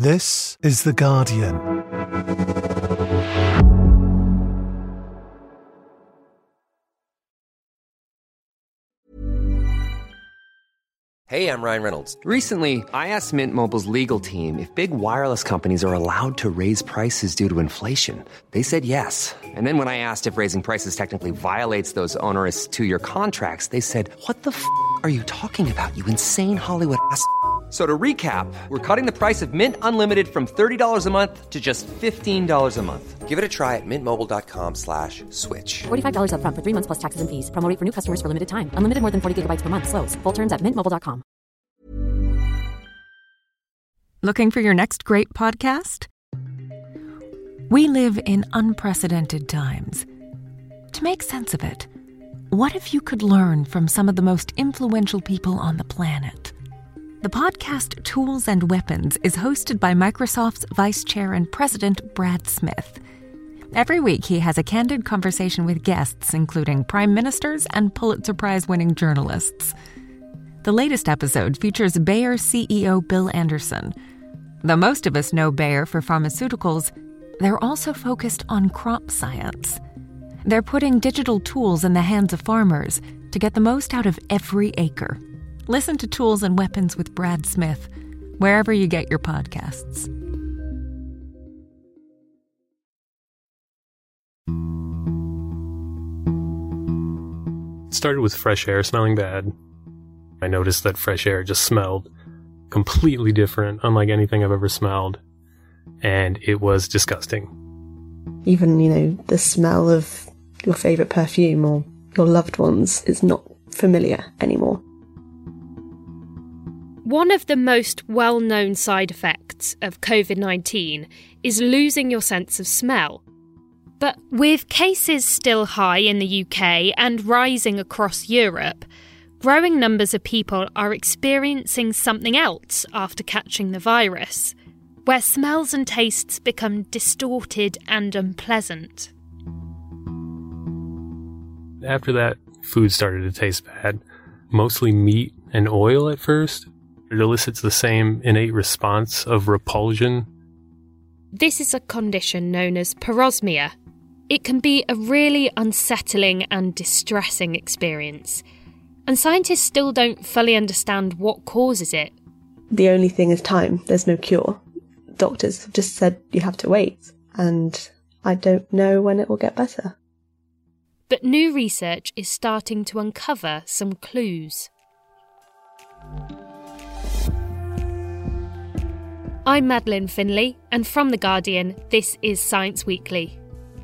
This is The Guardian. Hey, I'm Ryan Reynolds. Recently, I asked Mint Mobile's legal team if big wireless companies are allowed to raise prices due to inflation. They said yes. And then when I asked if raising prices technically violates those onerous two-year contracts, they said, "What the f*** are you talking about, you insane Hollywood ass?" So to recap, we're cutting the price of Mint Unlimited from $30 a month to just $15 a month. Give it a try at mintmobile.com/switch. $45 up front for 3 months plus taxes and fees. Promo rate for new customers for limited time. Unlimited more than 40 gigabytes per month. Slows full terms at mintmobile.com. Looking for your next great podcast? We live in unprecedented times. To make sense of it, what if you could learn from some of the most influential people on the planet? The podcast Tools and Weapons is hosted by Microsoft's Vice Chair and President Brad Smith. Every week, he has a candid conversation with guests, including prime ministers and Pulitzer Prize-winning journalists. The latest episode features Bayer CEO Bill Anderson. Though most of us know Bayer for pharmaceuticals, they're also focused on crop science. They're putting digital tools in the hands of farmers to get the most out of every acre. Listen to Tools and Weapons with Brad Smith, wherever you get your podcasts. It started with fresh air smelling bad. I noticed that fresh air just smelled completely different, unlike anything I've ever smelled, and it was disgusting. Even, the smell of your favourite perfume or your loved ones is not familiar anymore. One of the most well-known side effects of COVID-19 is losing your sense of smell. But with cases still high in the UK and rising across Europe, growing numbers of people are experiencing something else after catching the virus, where smells and tastes become distorted and unpleasant. After that, food started to taste bad, mostly meat and oil at first. It elicits the same innate response of repulsion. This is a condition known as parosmia. It can be a really unsettling and distressing experience, and scientists still don't fully understand what causes it. The only thing is time. There's no cure. Doctors have just said you have to wait, and I don't know when it will get better. But new research is starting to uncover some clues. I'm Madeleine Finlay, and from The Guardian, this is Science Weekly.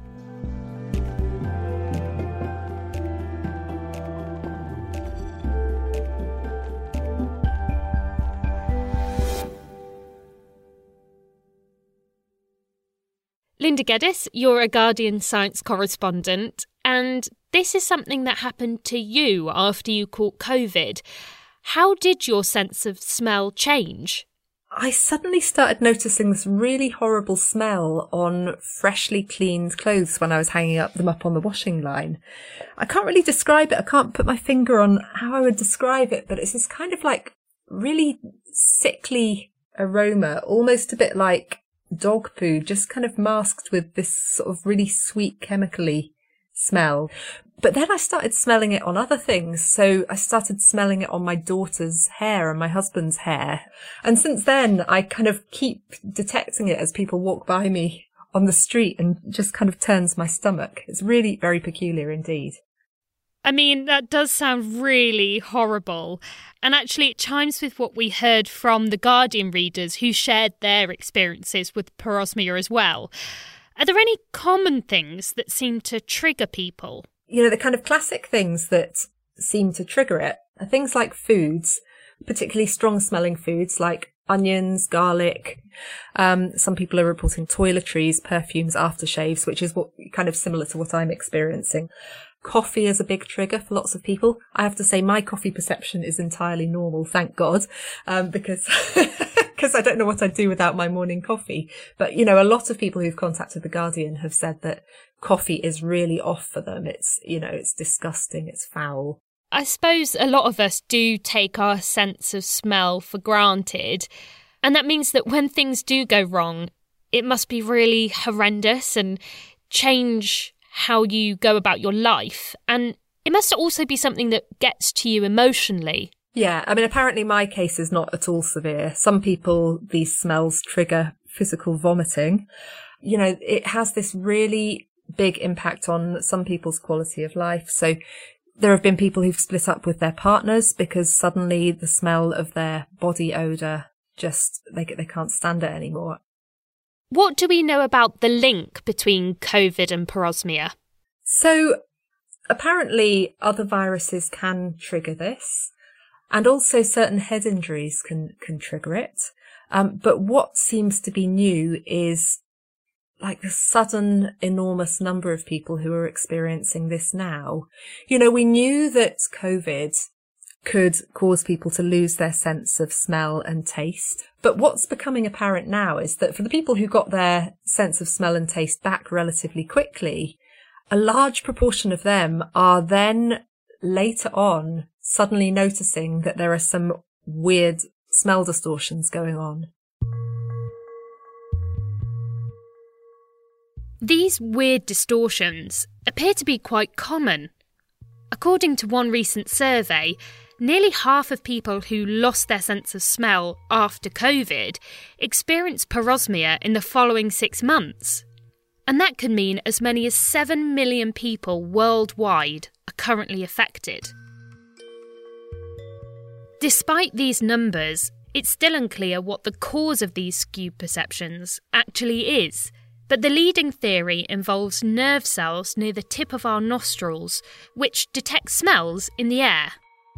Linda Geddes, you're a Guardian science correspondent, and this is something that happened to you after you caught COVID. How did your sense of smell change? I suddenly started noticing this really horrible smell on freshly cleaned clothes when I was hanging them up on the washing line. I can't really describe it. I can't put my finger on how I would describe it, but it's this kind of really sickly aroma, almost a bit like dog food, just kind of masked with this sort of really sweet chemically smell. But then I started smelling it on other things. So I started smelling it on my daughter's hair and my husband's hair. And since then, I kind of keep detecting it as people walk by me on the street and just kind of turns my stomach. It's really very peculiar indeed. I mean, that does sound really horrible. And actually, it chimes with what we heard from The Guardian readers who shared their experiences with parosmia as well. Are there any common things that seem to trigger people? The kind of classic things that seem to trigger it are things like foods, particularly strong-smelling foods like onions, garlic. Some people are reporting toiletries, perfumes, aftershaves, which is what kind of similar to what I'm experiencing. Coffee is a big trigger for lots of people. I have to say my coffee perception is entirely normal, thank God, because I don't know what I'd do without my morning coffee. But, a lot of people who've contacted The Guardian have said that coffee is really off for them. It's, it's disgusting, it's foul. I suppose a lot of us do take our sense of smell for granted. And that means that when things do go wrong, it must be really horrendous and change how you go about your life. And it must also be something that gets to you emotionally. Yeah, I mean, apparently my case is not at all severe. Some people, these smells trigger physical vomiting. You know, it has this really big impact on some people's quality of life. So there have been people who've split up with their partners because suddenly the smell of their body odour just, they can't stand it anymore. What do we know about the link between COVID and parosmia? So apparently other viruses can trigger this, and also certain head injuries can trigger it. But what seems to be new is like the sudden enormous number of people who are experiencing this now. You know, we knew that COVID could cause people to lose their sense of smell and taste. But what's becoming apparent now is that for the people who got their sense of smell and taste back relatively quickly, a large proportion of them are then later on suddenly noticing that there are some weird smell distortions going on. These weird distortions appear to be quite common. According to one recent survey, nearly half of people who lost their sense of smell after COVID experienced parosmia in the following 6 months. And that could mean as many as 7 million people worldwide are currently affected. Despite these numbers, it's still unclear what the cause of these skewed perceptions actually is. But the leading theory involves nerve cells near the tip of our nostrils, which detect smells in the air.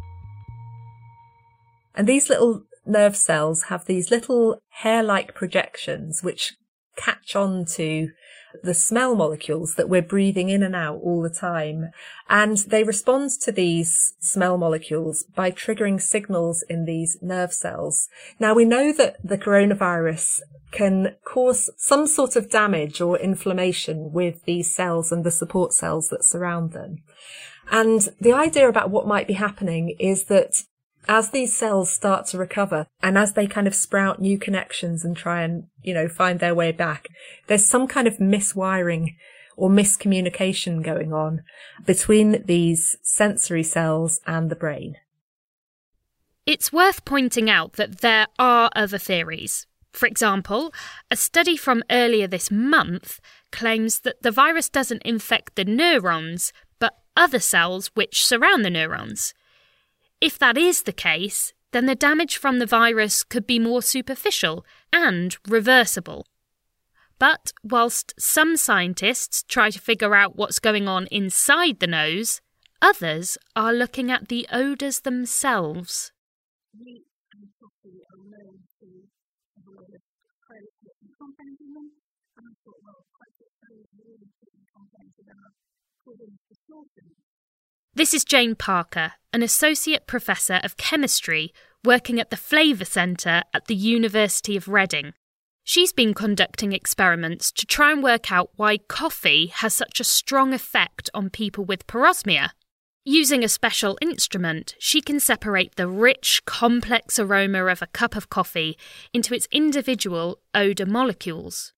And these little nerve cells have these little hair-like projections which catch on to the smell molecules that we're breathing in and out all the time. And they respond to these smell molecules by triggering signals in these nerve cells. Now, we know that the coronavirus can cause some sort of damage or inflammation with these cells and the support cells that surround them. And the idea about what might be happening is that as these cells start to recover and as they kind of sprout new connections and try and, you know, find their way back, there's some kind of miswiring or miscommunication going on between these sensory cells and the brain. It's worth pointing out that there are other theories. For example, a study from earlier this month claims that the virus doesn't infect the neurons, but other cells which surround the neurons. If that is the case, then the damage from the virus could be more superficial and reversible. But whilst some scientists try to figure out what's going on inside the nose, others are looking at the odours themselves. This is Jane Parker, an Associate Professor of Chemistry working at the Flavour Centre at the University of Reading. She's been conducting experiments to try and work out why coffee has such a strong effect on people with parosmia. Using a special instrument, she can separate the rich, complex aroma of a cup of coffee into its individual odour molecules.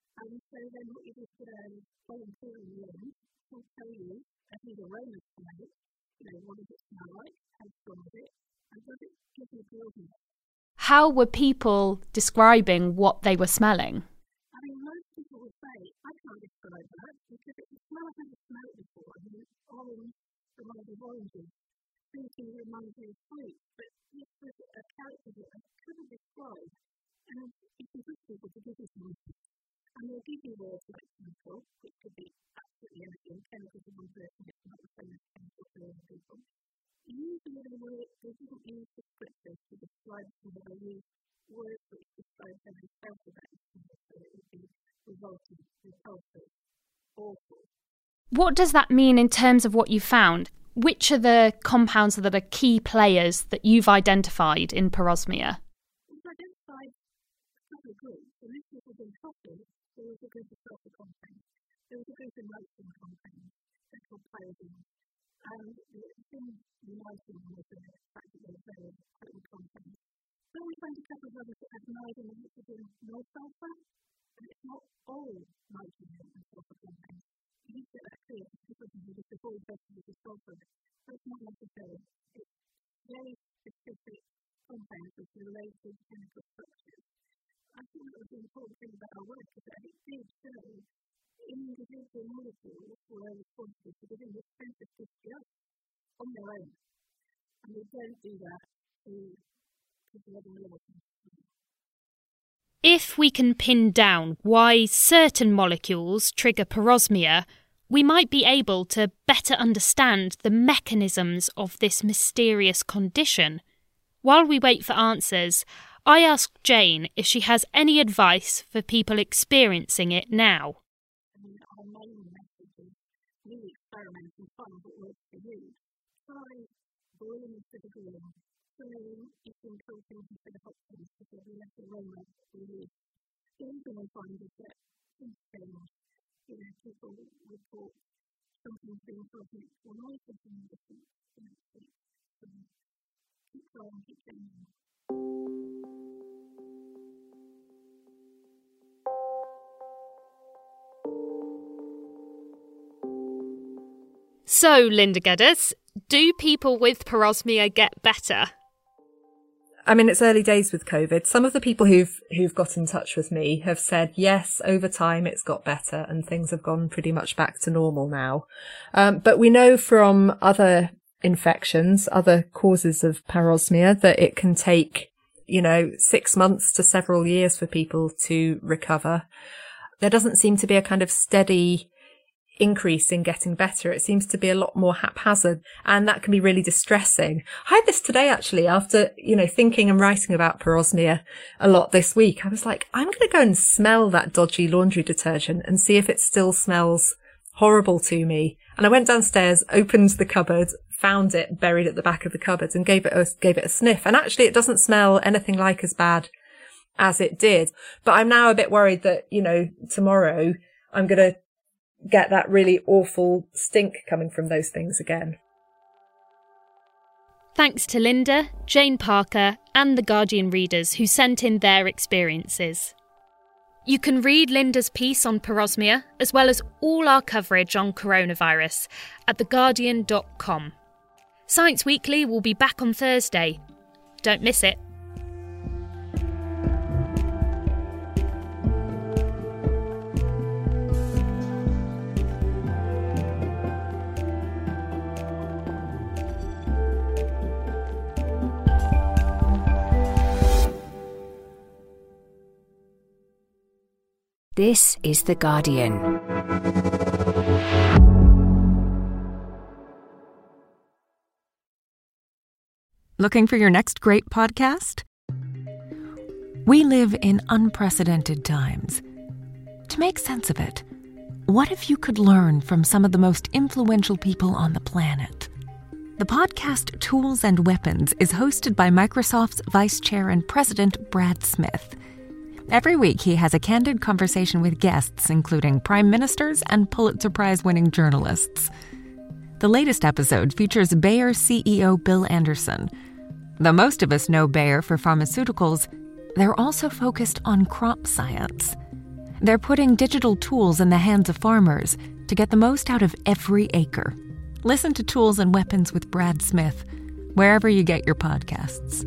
How were people describing what they were smelling? I mean, most people would say, I can't describe that because it's a smell I've never smelled before. I mean, it's orange, reminds me of oranges. Thinking reminds me of fruit. But this was a character that I couldn't describe. And you can push people to give you some words. And they'll give you words like chemical, which could be absolutely anything. Chemical to one person, it's not the same as chemical to other people. Usually they didn't use descriptors to describe something. They used words which describe how they felt about it. So it would be revolting, repulsive, awful. What does that mean in terms of what you found? Which are the compounds that are key players that you've identified in parosmia? We've identified a couple of groups. So this was in coffee. There was a group of sulfur compounds. There was a group of nitrogen compounds. They're called pyrazines. And the thing uniting was the fact that they were very potent compounds. Then we found a couple of others that had neither offered. That's not necessary. It's very specific compounds with related chemical structures. I think that was the important thing about our work, is that it did show individual molecules were responsible for giving this sense of distress on their own. And we don't do that to people living with it. If we can pin down why certain molecules trigger parosmia, we might be able to better understand the mechanisms of this mysterious condition. While we wait for answers, I asked Jane if she has any advice for people experiencing it now. Our main message is really experiment and find what works for you. Try boiling instead of grilling. Try eating cold things instead of hot things because there'll be less aroma for you. The only thing I find is that things change. People report something being positive or not something different the next week. So keep trying, keep changing. So, Linda Geddes, do people with parosmia get better? I mean, it's early days with COVID. Some of the people who've got in touch with me have said, yes, over time it's got better and things have gone pretty much back to normal now. But we know from other infections, other causes of parosmia, that it can take, 6 months to several years for people to recover. There doesn't seem to be a kind of steady increase in getting better. It seems to be a lot more haphazard, and that can be really distressing. I had this today, actually, after, thinking and writing about parosmia a lot this week. I was like, I'm going to go and smell that dodgy laundry detergent and see if it still smells horrible to me. And I went downstairs, opened the cupboard, found it buried at the back of the cupboard and gave it a sniff. And actually it doesn't smell anything like as bad as it did. But I'm now a bit worried that, tomorrow I'm going to get that really awful stink coming from those things again. Thanks to Linda, Jane Parker and The Guardian readers who sent in their experiences. You can read Linda's piece on parosmia, as well as all our coverage on coronavirus, at theguardian.com. Science Weekly will be back on Thursday. Don't miss it. This is The Guardian. Looking for your next great podcast? We live in unprecedented times. To make sense of it, what if you could learn from some of the most influential people on the planet? The podcast Tools and Weapons is hosted by Microsoft's Vice Chair and President Brad Smith. Every week, he has a candid conversation with guests, including prime ministers and Pulitzer Prize-winning journalists. The latest episode features Bayer CEO Bill Anderson. Though most of us know Bayer for pharmaceuticals, they're also focused on crop science. They're putting digital tools in the hands of farmers to get the most out of every acre. Listen to Tools and Weapons with Brad Smith, wherever you get your podcasts.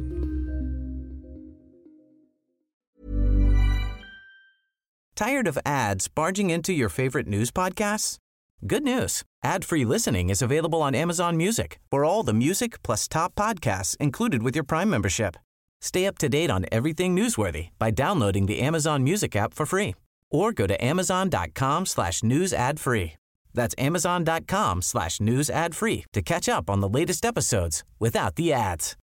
Tired of ads barging into your favorite news podcasts? Good news. Ad-free listening is available on Amazon Music for all the music plus top podcasts included with your Prime membership. Stay up to date on everything newsworthy by downloading the Amazon Music app for free or go to amazon.com/news ad free. That's amazon.com/news ad free to catch up on the latest episodes without the ads.